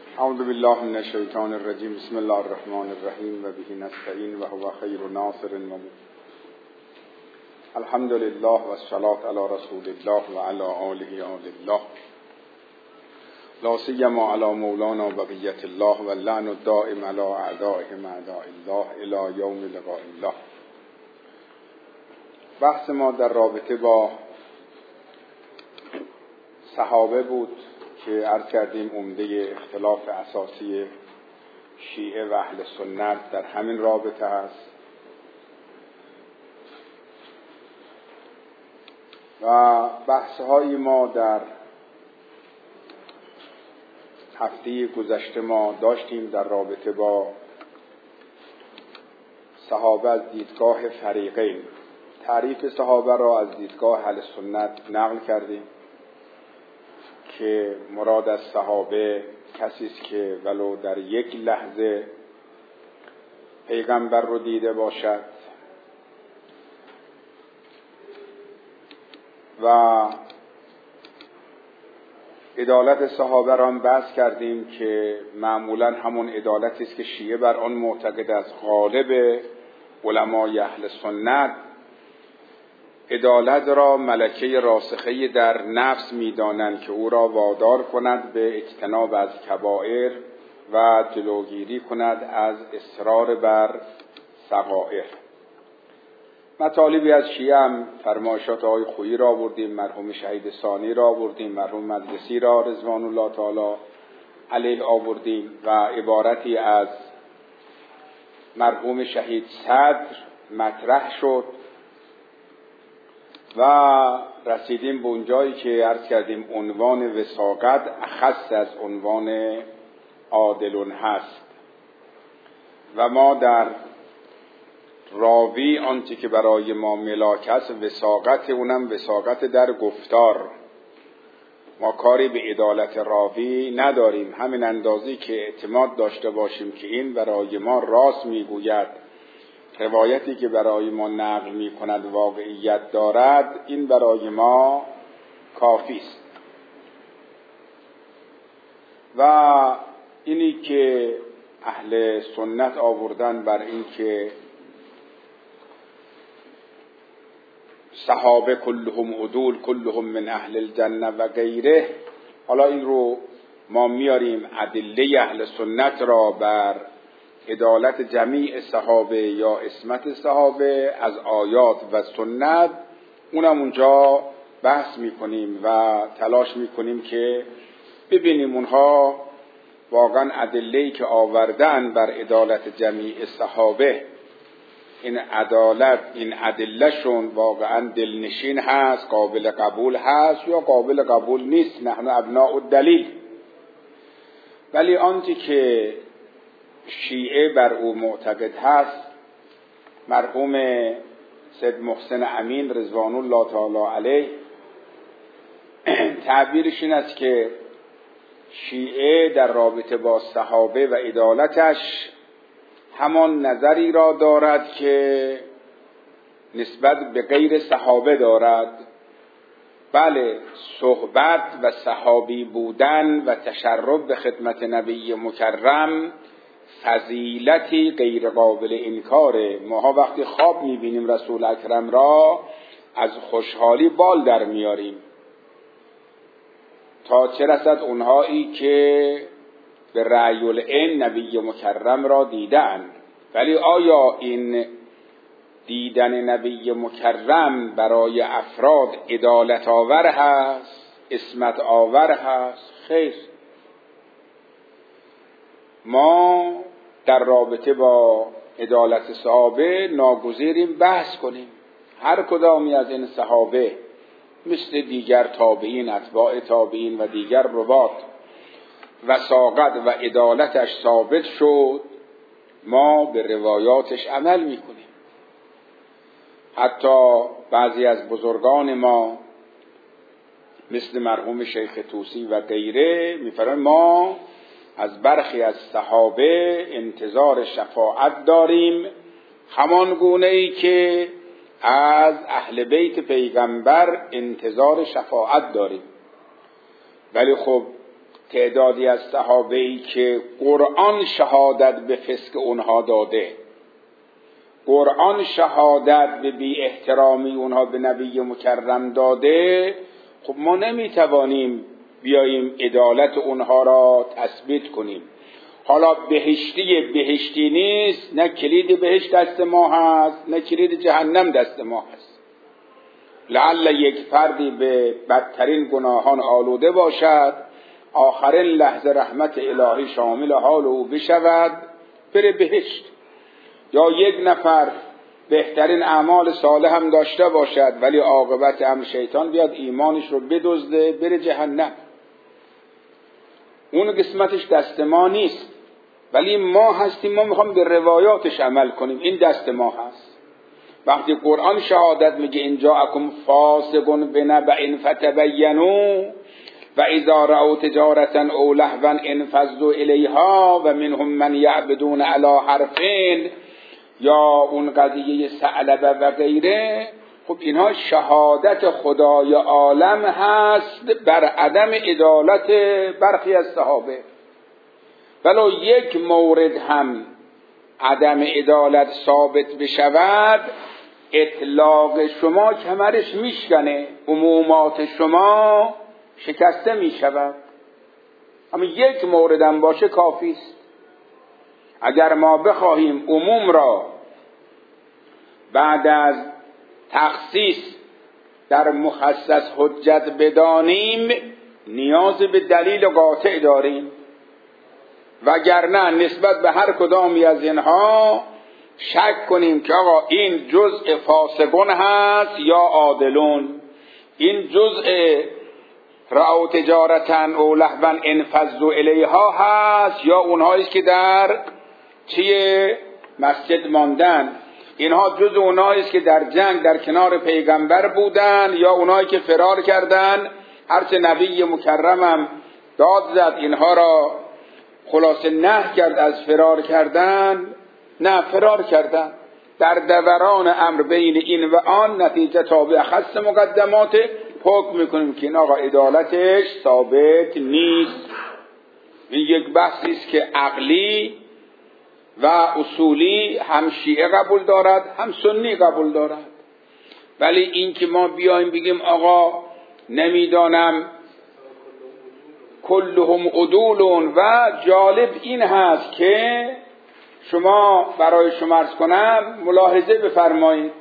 اعوذ بالله من الشیطان الرجیم. بسم الله الرحمن الرحیم و به نستعین و هو خیر ناصر و معین. الحمد لله و الصلاة علی رسول الله و علی آله آل الله، لا سیما علی مولانا بقیت الله و اللعن الدائم علی اعدائهم اعداء الله الی یوم لقاء الله. بحث ما در رابطه با صحابه بود که عرض کردیم عمده اختلاف اساسی شیعه و اهل سنت در همین رابطه است و بحث‌های ما در هفته گذشته ما داشتیم در رابطه با صحابه از دیدگاه فریقین. تعریف صحابه را از دیدگاه اهل سنت نقل کردیم که مراد از صحابه کسی است که ولو در یک لحظه پیغمبر رو دیده باشد و عدالت صحابه را هم بحث کردیم که معمولا همون عدالتی است که شیعه بر آن معتقد است. غالب علمای اهل سنت عدالت را ملکه راسخه در نفس می‌دانند که او را وادار کند به اجتناب از کبائر و جلوگیری کند از اصرار بر صغائر. مطالبی از شیعه هم فرمایشات آقای خویی را آوردیم، مرحوم شهید ثانی را آوردیم، مرحوم مجلسی را رضوان الله تعالی علیه آوردیم و عبارتی از مرحوم شهید صدر مطرح شد و رسیدیم به اونجایی که عرض کردیم عنوان وثاقت اخص از عنوان عادلون هست و ما در راوی آنچه که برای ما ملاک است وثاقت، اونم وثاقت در گفتار. ما کاری به عدالت راوی نداریم، همین اندازی که اعتماد داشته باشیم که این برای ما راست میگوید، روایتی که برای ما نقل می کند واقعیت دارد، این برای ما کافی است. و اینی که اهل سنت آوردن بر این که صحابه کلهم عدول کلهم من اهل الجنه و غیره، حالا این رو ما میاریم ادله اهل سنت را بر عدالت جمیع صحابه یا عصمت صحابه از آیات و سنت، اونم اونجا بحث میکنیم و تلاش میکنیم که ببینیم اونها واقعا ادله‌ای که آوردن بر عدالت جمیع صحابه، این عدالت، این ادلهشون واقعا دلنشین هست، قابل قبول هست یا قابل قبول نیست. نحن ابناء الدلیل. ولی آنچه که شیعه بر او معتقد هست، مرحوم سید محسن امین رضوان الله تعالی علیه تعبیرش این است که شیعه در رابطه با صحابه و عدالتش همان نظری را دارد که نسبت به غیر صحابه دارد. بله، صحبت و صحابی بودن و تشرف به خدمت نبی مکرم فضیلتی غیر قابل انکاره. ماها وقتی خواب میبینیم رسول اکرم را از خوشحالی بال در میاریم، تا چه رسد اونهایی که به رأی العین نبی مکرم را دیدن. ولی آیا این دیدن نبی مکرم برای افراد عدالت آور هست، عصمت آور هست؟ خیر. ما در رابطه با عدالت صحابه ناگزیریم بحث کنیم. هر کدامی از این صحابه مثل دیگر تابعین، اتباع تابعین و دیگر روات وثاقت و عدالتش ثابت شد، ما به روایاتش عمل میکنیم. حتی بعضی از بزرگان ما مثل مرحوم شیخ طوسی و غیره میفرمایند ما از برخی از صحابه انتظار شفاعت داریم، همان گونه‌ای که از اهل بیت پیغمبر انتظار شفاعت داریم. ولی خب تعدادی از صحابه‌ای که قرآن شهادت به فسق اونها داده، قرآن شهادت به بی احترامی اونها به نبی مکرم داده، خب ما نمیتوانیم بیاییم عدالت اونها را تثبیت کنیم. حالا بهشتی نیست، نه کلید بهشت دست ما هست، نه کلید جهنم دست ما هست. لعل یک فردی به بدترین گناهان آلوده باشد، آخرین لحظه رحمت الهی شامل حال او بشود، بره بهشت. یا یک نفر بهترین اعمال صالح هم داشته باشد ولی عاقبت امر شیطان بیاد ایمانش رو بدزده، بره جهنم. اون قسمتش دست ما نیست، ولی ما هستیم، ما میخوام به روایاتش عمل کنیم، این دست ما هست. وقتی قرآن شهادت میگه ان جاءکم فاسق بنبأ فتبینوا و اذا رأوا تجارة او لهوا انفضوا الیها و منهم من یعبدون علی حرفین، یا اون قضیه ثعلبه و غیره، خب اینها شهادت خدای عالم هست بر عدم عدالت برخی از صحابه. ولو یک مورد هم عدم عدالت ثابت بشود، اطلاق شما کمرش میشکنه، عمومات شما شکسته میشود. اما یک مورد هم باشه کافی است. اگر ما بخواهیم عموم را بعد از تخصیص در مخصص حجت بدانیم، نیاز به دلیل قاطع داریم، وگرنه نسبت به هر کدامی از اینها شک کنیم که آقا این جزء فاسقون هست یا عادلون، این جزء رأوا تجارة او لهوا انفضوا الیها هست یا اونهایی که در مسجد ماندن، اینها جز اونهایی است که در جنگ در کنار پیغمبر بودن یا اونهایی که فرار کردن، هرچه نبی مکرمم داد زد اینها را خلاصه نه کرد از فرار کردن، نه فرار کردن. در دوران امر بین این و آن نتیجه تابع خص مقدمات حکم میکنیم که این آقا عدالتش ثابت نیست. این یک بحثی است که عقلی و اصولی هم شیعه قبول دارد هم سنی قبول دارد. ولی این که ما بیایم بگیم آقا نمیدانم کلهم عدولون، و جالب این هست که شما برای شما عرض کنم ملاحظه بفرمایید،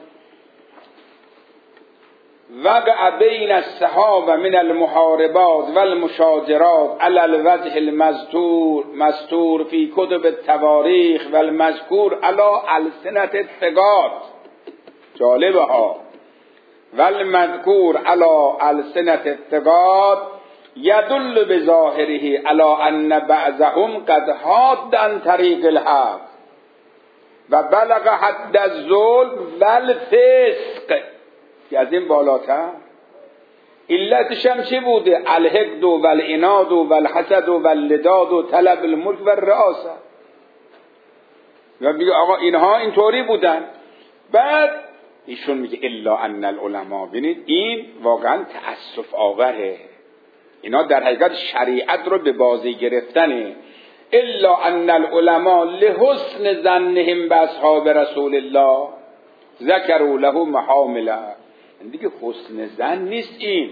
وقع بین الصحابه من المحاربات والمشاجرات على الوجه المستور فی کتب التواریخ والمذکور على السنة الثقات، جالبه ها، والمذکور على السنة الثقات یدل بظاهره على ان بعضهم قد حاد عن طریق الحق و بلغ حد الظلم والفسق. که از این بالاتر علتش هم چی بوده؟ الحقد و العناد و الحسد و الوداد و طلب الملک و الرئاسه. و میگه آقا اینها اینطوری بودن. بعد ایشون میگه الا ان العلماء، ببینید این واقعا تأسف آوره، اینا در حقیقت شریعت رو به بازی گرفتنه. الا ان العلماء لحسن ظنهم باصحاب رسول الله ذکروا له محامل. دیگه حسن ظن نیست این.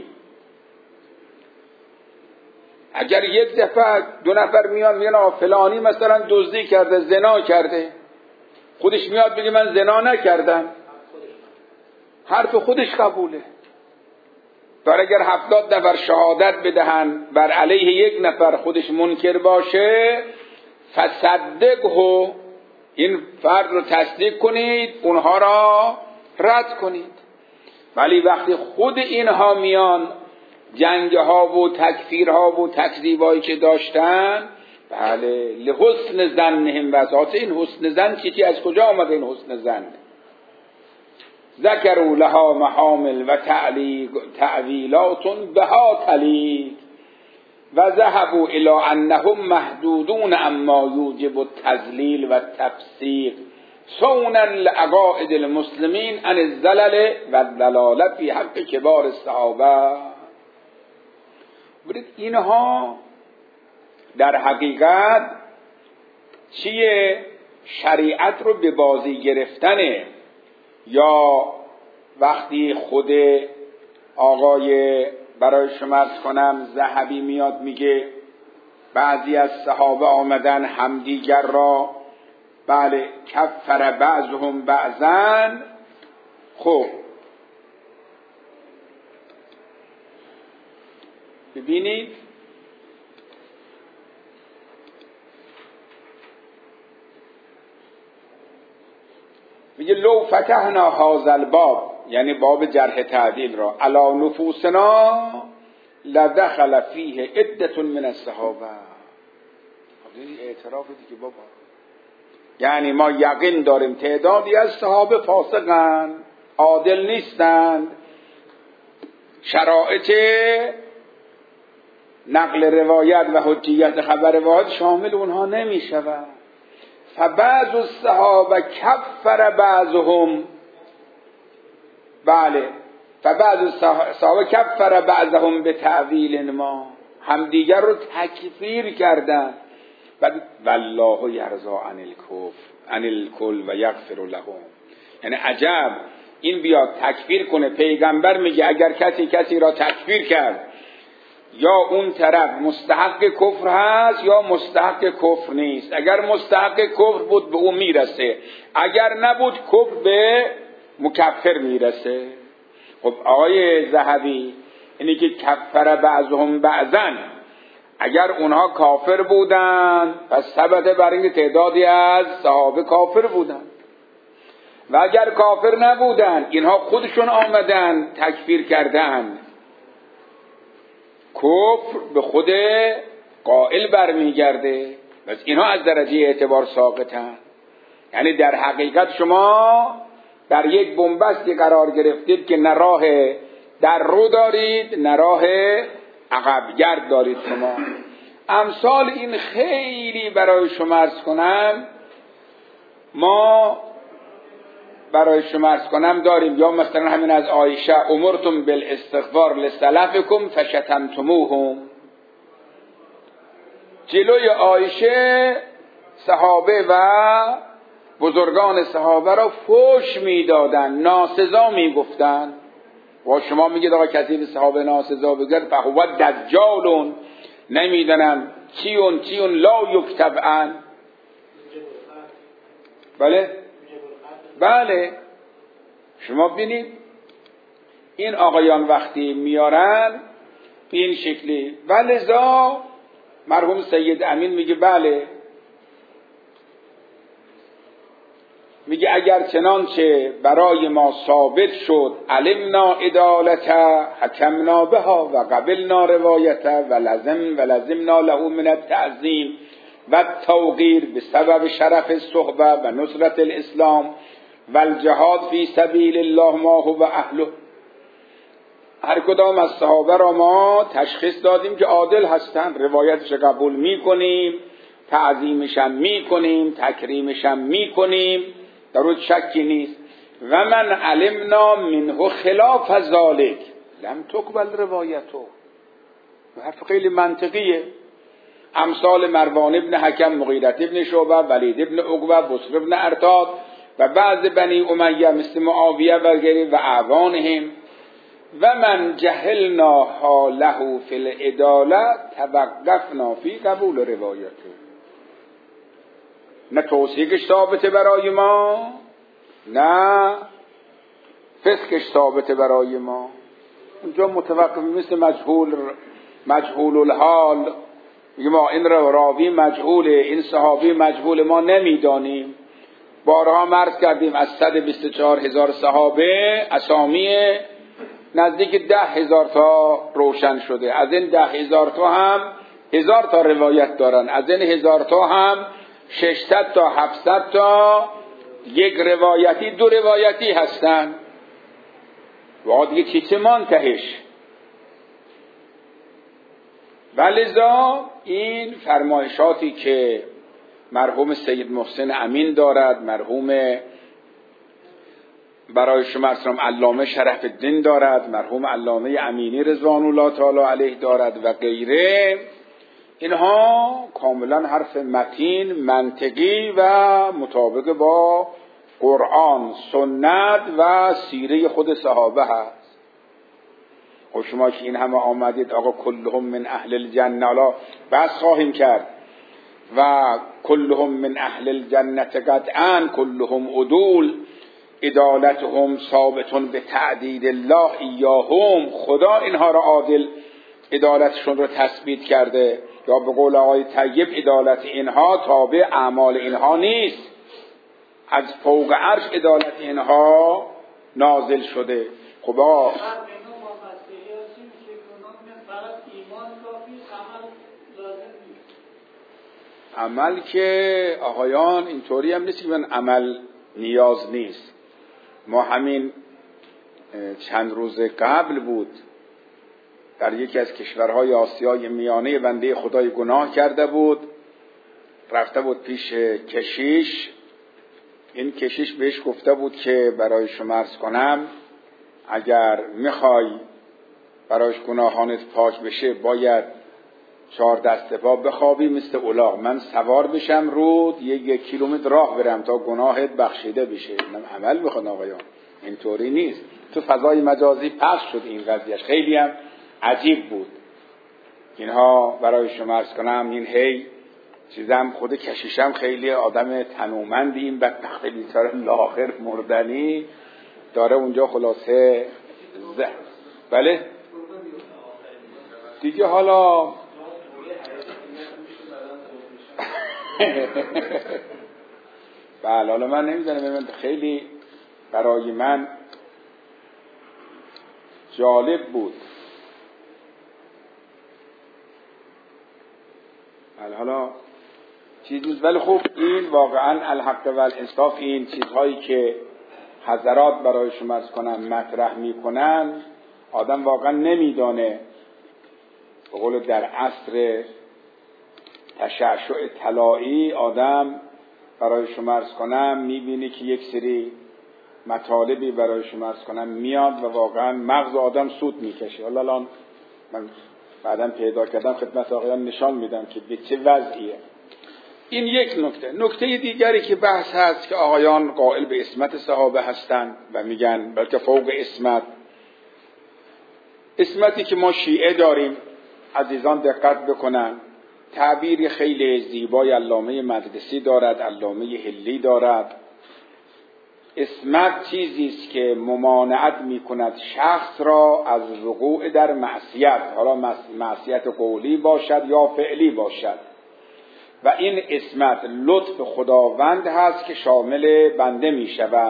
اگر یک دفعه دو نفر میان فلانی مثلا دزدی کرده، زنا کرده، خودش میاد بگه من زنا نکردم، حرف خودش قبوله. در اگر 70 نفر شهادت بدهن بر علیه یک نفر خودش منکر باشه، فصدقه، این فرد رو تصدیق کنید، اونها را رد کنید. ولی وقتی خود اینها میان جنگها و تکفیرها و تکذیبایی که داشتن، بله لحسن ظنهم، وساط این حسن ظن چیزی از کجا آمده؟ این حسن ظن ذکروا لها محامل و تعویلات بها تلیق و ذهبوا الی انهم محدودون اما یوجب التذلیل و التفسیق صونا لعقائد المسلمین عن الزلل و الضلال فی حق کبار الصحابه. اینها در حقیقت چیه؟ شریعت رو به بازی گرفتنه. یا وقتی خود آقای برای شما عرض کنم ذهبی میاد میگه بعضی از صحابه آمدن همدیگر را بله کفر بعضهم بعضا. خب ببینید میگه لو فتحنا هذا الباب، یعنی باب جرح تعدیل را، علی نفوسنا لدخل فیه عدة من الصحابه. این اعتراف دیگه بابا، یعنی ما یقین داریم تعدادی از صحابه فاسقن، عادل نیستند، شرایط نقل روایت و حجیت خبر روایت شامل اونها نمی شود. فبعض الصحابه کفر بعضهم، بله فبعض الصحابه کفر بعضهم به تعویل ما، همدیگر رو تکفیر کردن. والله یرضا عن الکل و یغفر لهم. یعنی عجب این بیاد تکفیر کنه. پیغمبر میگه اگر کسی را تکفیر کرد یا اون طرف مستحق کفر هست یا مستحق کفر نیست. اگر مستحق کفر بود به اون میرسه، اگر نبود کفر به مکفر میرسه. خب آقای ذهبی اینی که کفر بعضهم بعضا، اگر اونها کافر بودن پس ثبت بر این تعدادی از صحابه کافر بودن، و اگر کافر نبودن اینها خودشون آمدن تکفیر کردن. کفر به خود قائل برمیگرده، پس اینها از درجه اعتبار ساقطن. یعنی در حقیقت شما در یک بنبستی قرار گرفتید که نه راه در رو دارید نه راه عقبگرد دارید. شما امثال این خیلی برای شما عرض کنم، ما برای شما عرض کنم داریم. یا مثلا همین از عایشه امرتم بالاستغفار لسلفکم فشتمتموهم. جلوی عایشه صحابه و بزرگان صحابه را فحش میدادن، ناسزا میگفتن. و شما میگید آقا کسی به صحابه ناسزا بگه فهو دجالون، نمیدونم چیون لا یکتب عن. بله شما ببینید این آقایان وقتی میارن این شکلی، ولذا مرحوم سید امین میگه بله، میگه اگر چنانچه برای ما ثابت شد علمنا عدالته حکمنا بها و قبلنا روایته و لزمنا له من التعظیم و التوقیر بسبب شرف الصحبه و نصرت الاسلام و الجهاد فی سبیل الله ما هو اهله. هر کدام از صحابه را ما تشخیص دادیم که عادل هستند، روایتش قبول میکنیم، تعظیمشم میکنیم، تکریمشم میکنیم، در اون شکی نیست. و من علمنا منه خلاف ذلک لم تقبل روایته. حرف خیلی منطقیه. امثال مروان ابن حکم، مغیرة ابن شعبه، ولید ابن عقبه، بصر ابن ارتاد و بعض بنی امیه مثل معاویه و غیره و اعوانهم. و من جهلنا حاله فی العداله توقفنا فی قبول روایته. نه توثیقش ثابته برای ما، نه فسقش ثابته برای ما. اونجا متوقف مثل مجهول الحال، ما این راوی مجهوله، این صحابی مجهول، ما نمیدانیم. بارها مرز کردیم از 124,000 صحابه اسامی نزدیک 10,000 تا روشن شده. از این 10,000 تا هم 1000 تا روایت دارن، از این 1000 تا هم 600 تا 700 تا یک روایتی دو روایتی هستن. و دیگه چه منتهش. ولذا این فرمایشاتی که مرحوم سید محسن امین دارد، مرحوم برای شما اسلام علامه شرف الدین دارد، مرحوم علامه امینی رضوان الله تعالی علیه دارد و غیره، اینها کاملا حرف متین، منطقی و مطابق با قرآن، سنت و سیره خود صحابه هست. خب شما که این همه آمدید آقا کلهم من اهل الجنه، حالا بس خواهیم کرد و کلهم من اهل الجنه قطعا کلهم عدول عدالتهم ثابتون به تعدید الله ایاهم، خدا اینها را عادل عدالتشون رو تثبیت کرده، یا به قول آقای طیب عدالت اینها تابع اعمال اینها نیست، از فوق عرش عدالت اینها نازل شده. خب عمل که آقایان اینطوری هم نیست که من عمل نیاز نیست. ما همین چند روز قبل بود در یکی از کشورهای آسیای میانه بنده خدای گناه کرده بود، رفته بود پیش کشیش. این کشیش بهش گفته بود که برای شما عرض کنم اگر میخوای برایش گناهانت پاک بشه باید 4 دست پا بخوابی مثل الاغ، من سوار بشم رود 1 کیلومتر راه برم تا گناهت بخشیده بشه. من عمل میخواد آقایان، اینطوری نیست. تو فضای مجازی پخش شد این قضیهش، خیلی هم عجیب بود. اینها برای شما عرض کنم این هی چیزم، خود کشیشم خیلی آدم تنومندی، این بدبخت بیچاره لاغر مردنی داره اونجا خلاصه بله دیگه. حالا بله حالا من نمیدونم، خیلی برای من جالب بود. بله حالا چیزی، ولی خب این واقعا الحق و الانصاف، این چیزهایی که حضرات برای شما عرض کنم مطرح میکنن آدم واقعا نمیدانه. به قول در عصر تشعشع طلایی آدم برای شما عرض کنم میبینه که یک سری مطالبی برای شما عرض کنم میاد و واقعا مغز آدم سود میکشه. حالا الان من بعدم پیدا کردم خدمت آقایان نشان میدم که به چه وضعیه. این یک نکته. نکته دیگری که بحث هست که آقایان قائل به عصمت صحابه هستند و میگن بلکه فوق عصمتی که ما شیعه داریم، عزیزان دقت بکنن، تعبیر خیلی زیبای علامه مقدسی دارد، علامه حلی دارد. عصمت چیزی است که ممانعت میکند شخص را از وقوع در معصیت، حالا معصیت قولی باشد یا فعلی باشد، و این عصمت لطف خداوند هست که شامل بنده می شود.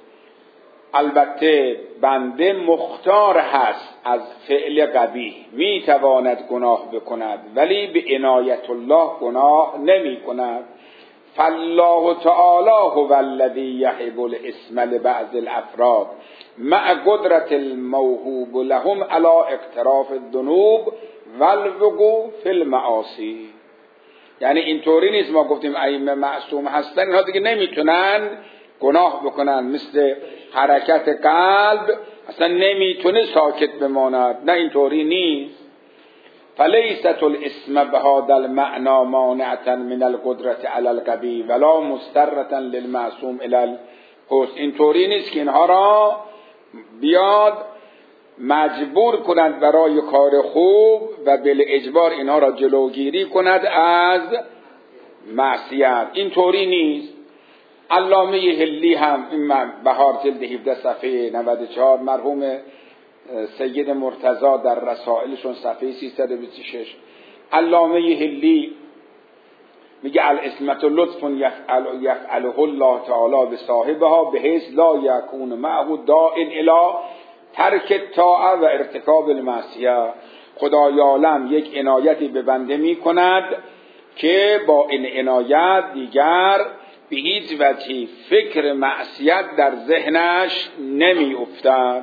البته بنده مختار هست از فعل قبیح، می تواند گناه بکند ولی به عنایت الله گناه نمی کند. فالله تعالی هو الذی یهب الاسم لبعض الافراد مع قدرت الموهوب لهم علی اقتراف الذنوب والوقوع فی المعاصی. یعنی اینطوری نیست ما گفتیم ائمه معصوم هستن اینها دیگه نمیتونن گناه بکنن، مثل حرکت قلب اصلا نمیتونه ساکت بماند، نه اینطوری نیست. فلیست الاسم بهذا المعنى مانعة من القدرة على القبیح ولا مسترة للمعصوم الى الحسن. اینطوری نیست که اینها را بیاد مجبور کند برای کار خوب و بالاجبار اینها را جلوگیری کند از معصیت، اینطوری نیست. علامه حلی هم این بهار جلد 17 صفحه 94 مرحوم سید مرتضی در رسائلشون صفحه 326 علامه حلی میگه العصمت لطف یفعله الله تعالی به صاحبها بحیث لا یکون معه داع الی ترک الطاعه و ارتکاب المعصیه. خدای عالم یک عنایتی به بنده می کند که با این عنایت دیگر به هیچ وجه فکر معصیت در ذهنش نمی افتد.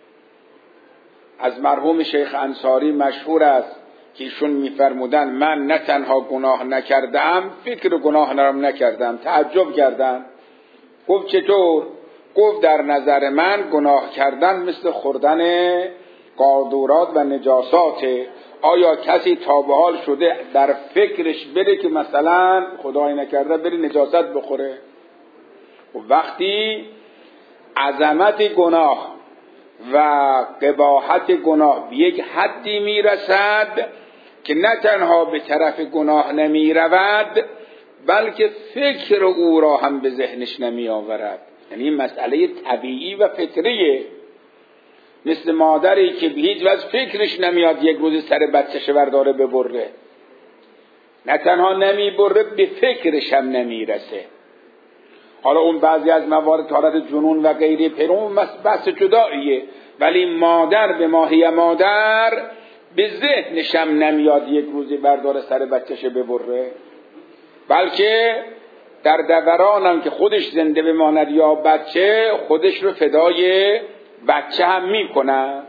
از مرحوم شیخ انصاری مشهور است که ایشون میفرمودن من نه تنها گناه نکردم، فکر گناه نرم نکردم. تعجب کردن، گفت چطور؟ گفت در نظر من گناه کردن مثل خوردن قاذورات و نجاسات، آیا کسی تا به حال شده در فکرش بره که مثلا خدای نکرده بره نجاست بخوره؟ و وقتی عظمت گناه و قباحت گناه به یک حدی میرسد که نه تنها به طرف گناه نمی رود بلکه فکر او را هم به ذهنش نمی آورد، یعنی این مسئله طبیعی و فطریه. مثل مادری که به هیچ وجه فکرش نمیاد یک روز سر بچه‌ش برداره ببره، نه تنها نمی بره به فکرش هم نمی رسه. حالا اون بعضی از موارد حالت جنون و غیره پیرون بحث جداییه، ولی مادر به ماهی مادر به ذهنش هم نمیاد یک روزی برداره سر بچه‌ش ببره، بلکه در دورانم که خودش زنده بماند یا بچه خودش رو فدای بچه هم میکنه.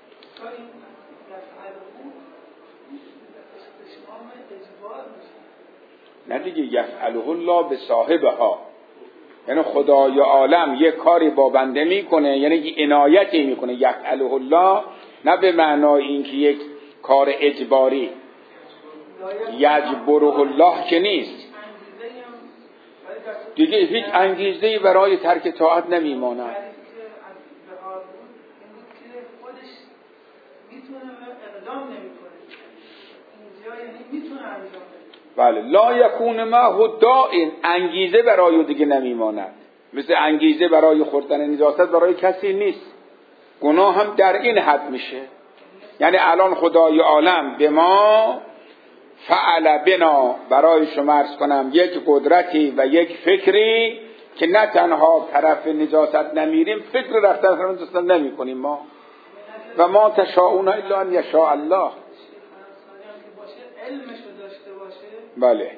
نه دیگه، یفعله الله به صاحبها، یعنی خدای عالم یک کاری با بنده میکنه، یعنی یک عنایتی میکنه. یفعله الله نه به معنای اینکه یک کار اجباری، یجبره الله که نیست دیگه، هیچ انگیزه‌ای برای ترک طاعت نمیماند. بله، لا یکون معه داء، انگیزه برای دیگه نمیماند. مثل انگیزه برای خوردن نجاست برای کسی نیست. گناه هم در این حد میشه. یعنی الان خدای عالم به ما فعل بنا، برای شما عرض کنم، یک قدرتی و یک فکری که نه تنها طرف نجاست نمیریم، فکر رفتن طرف نجاست نمی کنیم ما. و ما تشاءون الا ان یشاء الله. بله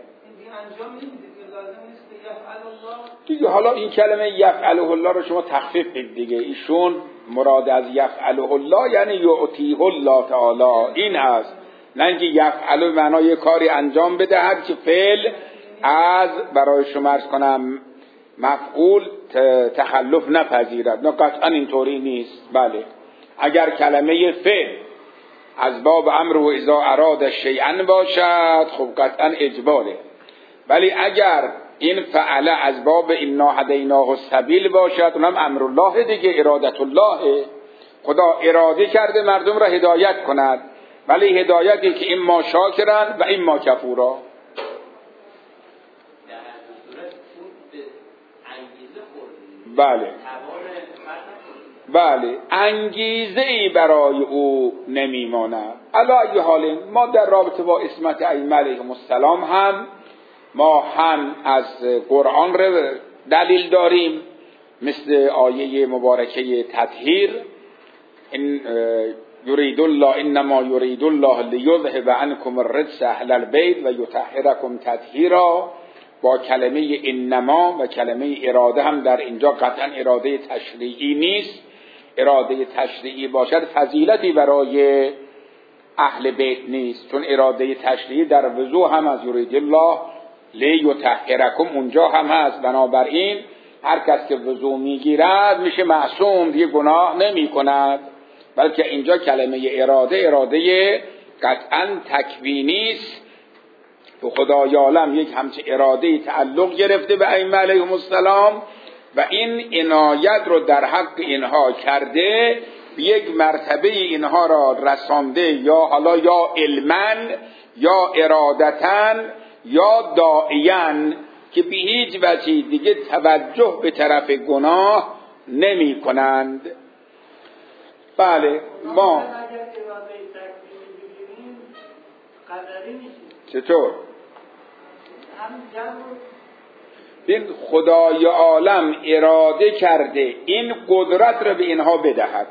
دیگه. حالا این کلمه یفعله الله رو شما تخفیف بدید دیگه. ایشون مراد از یفعله الله یعنی یعطیه الله تعالی این هست، نه اینکه یفعله معنای کاری انجام بدهد که فعل از برای شما عرض کنم مفعول تخلف نپذیرد. نه، قطعا اینطوری نیست. بله، اگر کلمه فعل از باب امر و اذا اراد شیئا باشد خب قطعا اجباره، ولی اگر این فعل از باب انا هدیناه السبیل باشد اونم امر الله دیگه، ارادت الله. خدا اراده کرده مردم را هدایت کند، ولی هدایتی که اما شاکرن و اما کفورا. بله بله، انگیزه ای برای او نمیماند. علی ای حال ما در رابطه با عصمت ائمه علیهم السلام هم ما هم از قرآن رو دلیل داریم، مثل آیه مبارکه تطهیر، این یرید الله انما یرید الله لیذهب عنکم الرجس اهل البیت و یطهرکم تطهیرا. با کلمه انما و کلمه اراده هم در اینجا قطعا اراده تشریعی نیست. اراده تشریعی باشد فضیلتی برای اهل بیت نیست، چون اراده تشریعی در وضوح هم از یرید الله لیطهرکم اونجا هم هست. بنابراین هر کس که وضو میگیرد میشه معصوم، دیگه گناه نمی کند. بلکه اینجا کلمه اراده قطعا تکوینی است. به خدای عالم یک همچه اراده تعلق گرفته به ائمه علیهم السلام و این عنایت رو در حق اینها کرده، به یک مرتبه اینها را رسانده، یا حالا یا علماً یا ارادتاً یا داعیاً، که به هیچ وجه دیگه توجه به طرف گناه نمی کنند. بله ما چطور؟ این خدای عالم اراده کرده این قدرت را به اینها بدهد،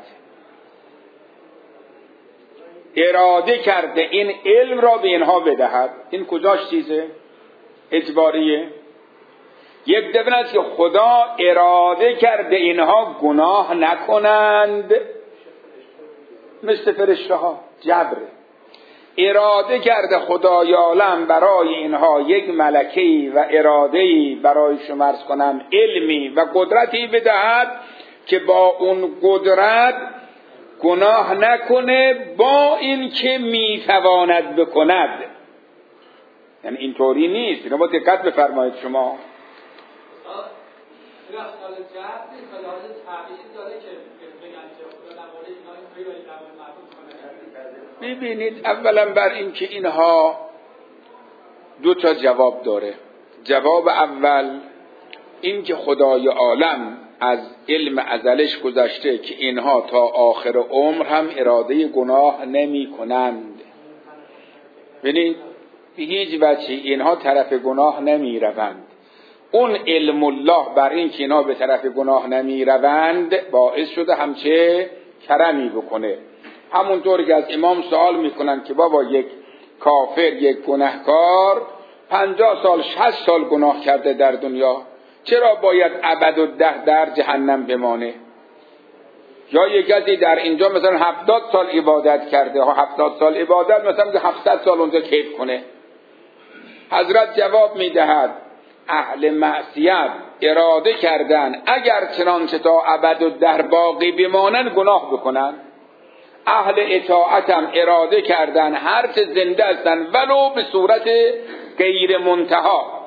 اراده کرده این علم را به اینها بدهد. این کجاش چیزه؟ اجباریه. یک دفعه است که خدا اراده کرده اینها گناه نکنند، مثل فرشته ها، جبره. اراده کرده خدای عالم برای اینها یک ملکه‌ای و اراده‌ای برای شما عرض کنم علمی و قدرتی بدهد که با اون قدرت گناه نکنه با این که میتواند بکند. یعنی اینطوری نیست. اینو با دقت بفرمایید شما. ببینید اولا بر این که اینها دو تا جواب داره. جواب اول این که خدای عالم از علم ازلش گذشته که اینها تا آخر عمر هم اراده گناه نمی کنند. ببینید به هیچ وجه اینها طرف گناه نمی روند. اون علم الله بر این که اینها به طرف گناه نمی روند باعث شده همچه کرمی بکنه. همونطور که از امام سوال میکنن که بابا یک کافر، یک گناهکار 50 سال 60 سال گناه کرده در دنیا، چرا باید ابدالدهر در جهنم بمانه؟ یا یک کسی در اینجا مثلا 70 سال عبادت کرده، 70 سال عبادت مثلا 700 سال اونجا کیف کنه. حضرت جواب میدهد اهل معصیت اراده کردن اگر چنانچه تا ابدالدهر باقی بمانن گناه بکنن. اهل اطاعت هم اراده کردن هرچه زنده هستن ولو به صورت غیر منتها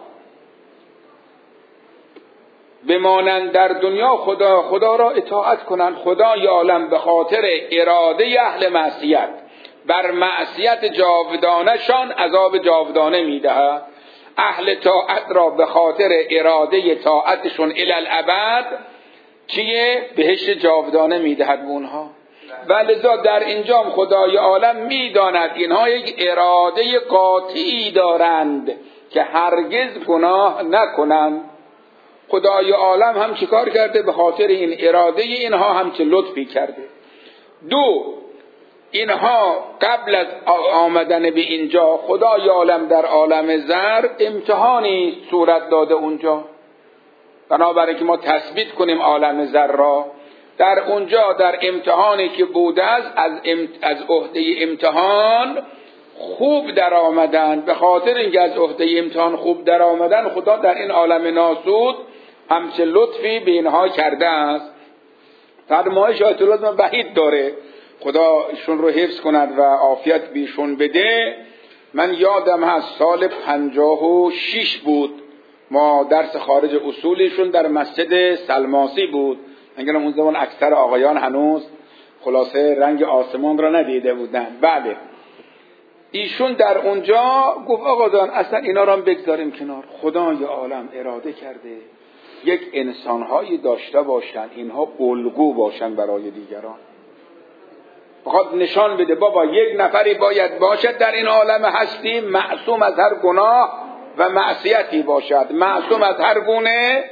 بمانند در دنیا، خدا را اطاعت کنند. خدای عالم به خاطر اراده اهل معصیت بر معصیت جاودانشان عذاب جاودانه میدهد. اهل طاعت را به خاطر اراده طاعتشون الی الابد چیه؟ بهشت جاودانه میدهد به اونها. ولذا در اینجا خدای عالم میداند اینها یک اراده قاطعی دارند که هرگز گناه نکنند. خدای عالم هم چیکار کرده؟ به خاطر این اراده اینها هم چه لطفی کرده. دو، اینها قبل از آمدن به اینجا خدای عالم در عالم زر امتحانی صورت داده اونجا، بنابراین که ما تثبیت کنیم عالم زر را. در اونجا در امتحانی که بوده است از عهده امتحان خوب در آمدن. به خاطر اینکه از عهده امتحان خوب در آمدن خدا در این عالم ناسود همچه لطفی به اینها کرده است. فرمایش آیت الله بعید داره، خدا ایشون رو حفظ کند و عافیت بیشون بده. من یادم هست سال 56 بود، ما درس خارج اصولیشون در مسجد سلماسی بود. اگر اون زمان اکثر آقایان هنوز خلاصه رنگ آسمان را ندیده بودن. بله، ایشون در اونجا گفت آقا جان اصلا اینا را هم بگذاریم کنار. خدای عالم اراده کرده یک انسانهایی داشته باشن اینها الگو باشن برای دیگران. بخواد نشان بده بابا یک نفری باید باشد در این عالم هستی معصوم از هر گناه و معصیتی باشد، معصوم از هر گونه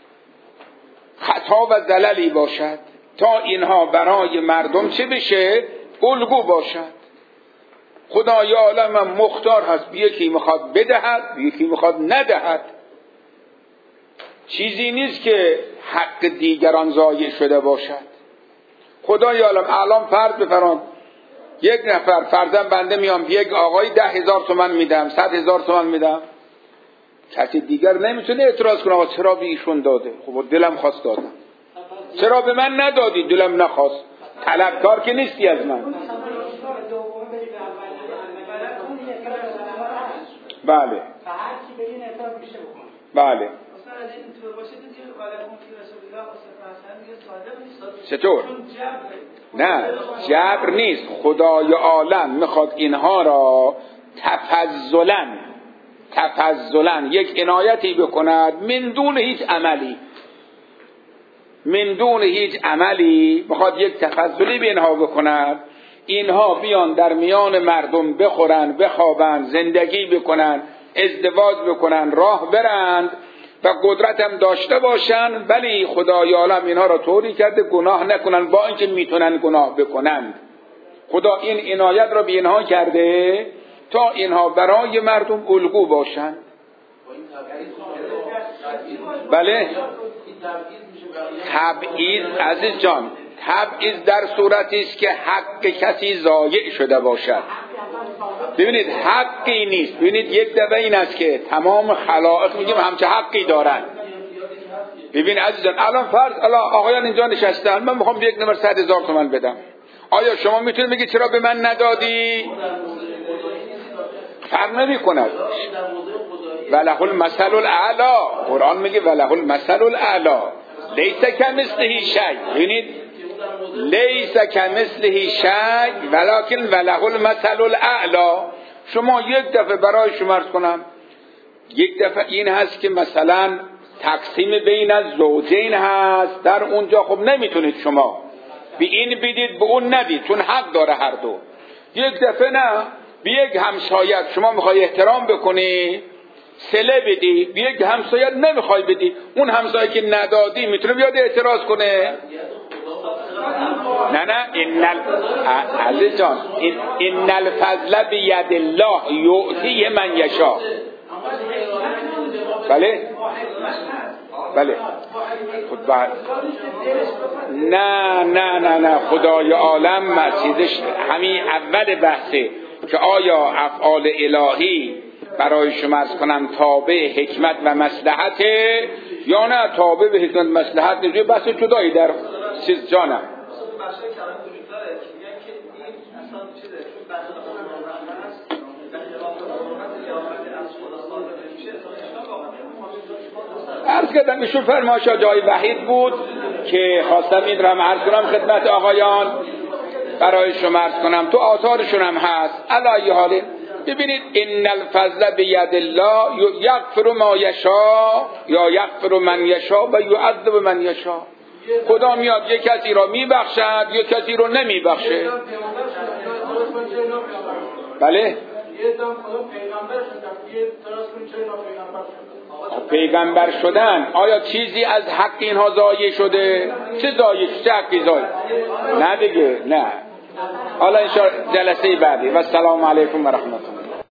خطا و زللی باشد، تا اینها برای مردم چه بشه؟ الگو باشد. خدای عالم هم مختار هست، یکی میخواد بدهد یکی میخواد ندهد. چیزی نیست که حق دیگران ضایع شده باشد. خدای عالم الان فرض بفرمایید یک نفر فرضاً بنده میام یک آقای 10,000 تومان میدم، 100,000 تومان میدم، کسی دیگر نمیتونه اعتراض کنه چرا به ایشون داده؟ خب دلم خواست دادم. چرا به من ندادی؟ دلم نخواست. طلبکار که نیستی از من. بله بله. چطور؟ نه جبر نیست. خدای عالم میخواد اینها را تفضلاً یک عنایتی بکند من دون هیچ عملی میخواد یک تفضلی به اینها بکند. اینها بیان در میان مردم بخورن، بخوابن، زندگی بکنن، ازدواج بکنن، راه برند و قدرت هم داشته باشن، ولی خدای عالم اینها را طوری کرده گناه نکنن با اینکه میتونن گناه بکنن. خدا این عنایت را به اینها کرده تا اینها برای مردم الگو باشن. بله تبعیض عزیز جان، تبعیض در صورتی است که حق کسی ضایع شده باشد. ببینید حقی نیست. ببینید یک دفعه این است که تمام خلائق میگیم همچه حقی دارن. ببین عزیزان الان فرض الان آقایان اینجا نشستن، من میخوام یک نفر 100,000 تومان بدم، آیا شما میتونید بگید چرا به من ندادی؟ فرق نمی کند. وله المثل الاعلی، قرآن میگه وله المثل الاعلی لیس کمثله شیء. ببینید لیس کمثله شیء ولکن وله المثل الاعلی. شما یک دفعه برای شما عرض کنم، یک دفعه این هست که مثلا تقسیم بین الزوجین هست، در اونجا خب نمیتونید شما به این بدید به اون ندید، چون حق داره هر دو. یک دفعه نه، به یک همسایت شما میخوای احترام بکنی صله بدی، به یک همسایت نمیخوای بدی، اون همسایه که ندادی میتونه بیاد اعتراض کنه؟ نه عزیز جان، ان الفضل بید الله یؤتی من یشاء. بله خود نه خدای عالم مسیدش همین اول بحثه که آیا افعال الهی برای شما از کنم تابع حکمت و مصلحت یا نه تابع به حکمت و مصلحت نیست. بحث جدایی در چیز جانم. عرض کردم ایشون فرمایشا جای وحید بود که خواستم این را عرض کنم خدمت آقایان، برای شما عرض کنم تو آثارشون هم هست. علی حال ببینید ان الفضل بید الله یغفر ما یشاء یا یغفر من یشاء و یعذب من یشاء. خدا میاد یک کسی را میبخشد یک کسی رو نمیبخشه. بله پیغمبر شدن آیا چیزی از حق اینها ضایع شده؟ چه ضایع؟ چه حقی ضایع؟ نه دیگه نه. حالا ان شاء الله جلسه بعدی و السلام علیکم و رحمت الله.